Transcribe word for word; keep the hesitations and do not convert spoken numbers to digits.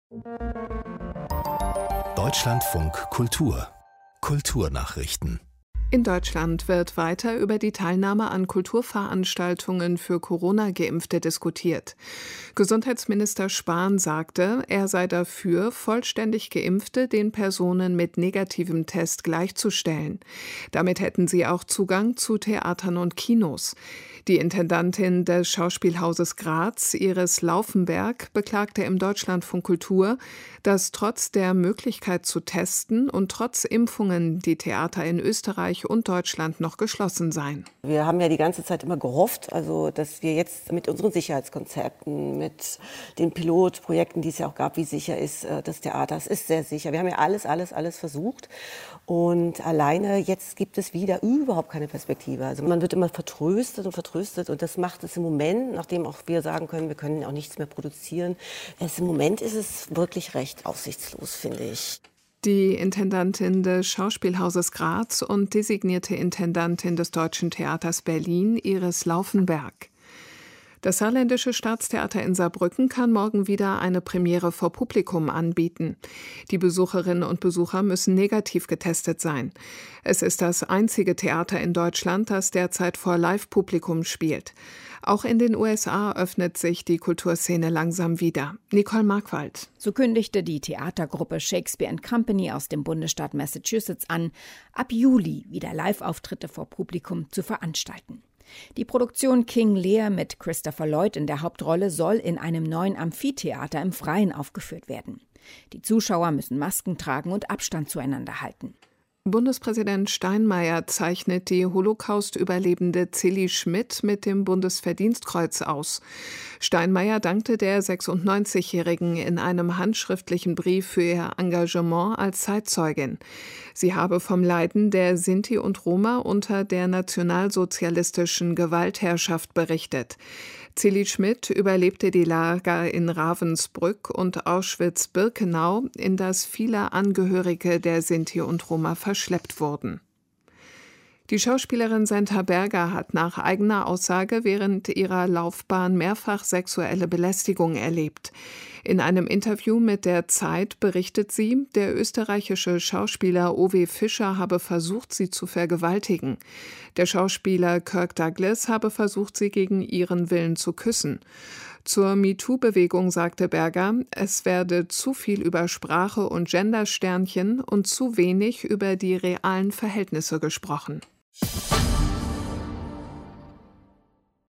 Deutschlandfunk Kultur Kulturnachrichten. In Deutschland wird weiter über die Teilnahme an Kulturveranstaltungen für Corona-Geimpfte diskutiert. Gesundheitsminister Spahn sagte, er sei dafür, vollständig Geimpfte den Personen mit negativem Test gleichzustellen. Damit hätten sie auch Zugang zu Theatern und Kinos. Die Intendantin des Schauspielhauses Graz, Iris Laufenberg, beklagte im Deutschlandfunk Kultur, dass trotz der Möglichkeit zu testen und trotz Impfungen die Theater in Österreich und Deutschland noch geschlossen seien. Wir haben ja die ganze Zeit immer gehofft, also dass wir jetzt mit unseren Sicherheitskonzepten, mit den Pilotprojekten, die es ja auch gab, wie sicher ist das Theater, es ist sehr sicher. Wir haben ja alles, alles, alles versucht und alleine jetzt gibt es wieder überhaupt keine Perspektive. Also man wird immer vertröstet und vertröstet und das macht es im Moment, nachdem auch wir sagen können, wir können auch nichts mehr produzieren. Es, im Moment ist es wirklich recht aussichtslos, finde ich. Die Intendantin des Schauspielhauses Graz und designierte Intendantin des Deutschen Theaters Berlin, Iris Laufenberg. Das Saarländische Staatstheater in Saarbrücken kann morgen wieder eine Premiere vor Publikum anbieten. Die Besucherinnen und Besucher müssen negativ getestet sein. Es ist das einzige Theater in Deutschland, das derzeit vor Live-Publikum spielt. Auch in den U S A öffnet sich die Kulturszene langsam wieder. Nicole Markwald. So kündigte die Theatergruppe Shakespeare and Company aus dem Bundesstaat Massachusetts an, ab Juli wieder Live-Auftritte vor Publikum zu veranstalten. Die Produktion King Lear mit Christopher Lloyd in der Hauptrolle soll in einem neuen Amphitheater im Freien aufgeführt werden. Die Zuschauer müssen Masken tragen und Abstand zueinander halten. Bundespräsident Steinmeier zeichnet die Holocaust-Überlebende Zilli Schmidt mit dem Bundesverdienstkreuz aus. Steinmeier dankte der sechsundneunzigjährigen in einem handschriftlichen Brief für ihr Engagement als Zeitzeugin. Sie habe vom Leiden der Sinti und Roma unter der nationalsozialistischen Gewaltherrschaft berichtet. Zilli Schmidt überlebte die Lager in Ravensbrück und Auschwitz-Birkenau, in das viele Angehörige der Sinti und Roma verschleppt wurden. Die Schauspielerin Senta Berger hat nach eigener Aussage während ihrer Laufbahn mehrfach sexuelle Belästigung erlebt. In einem Interview mit der Zeit berichtet sie, der österreichische Schauspieler Owe Fischer habe versucht, sie zu vergewaltigen. Der Schauspieler Kirk Douglas habe versucht, sie gegen ihren Willen zu küssen. Zur MeToo-Bewegung sagte Berger, es werde zu viel über Sprache und Gendersternchen und zu wenig über die realen Verhältnisse gesprochen.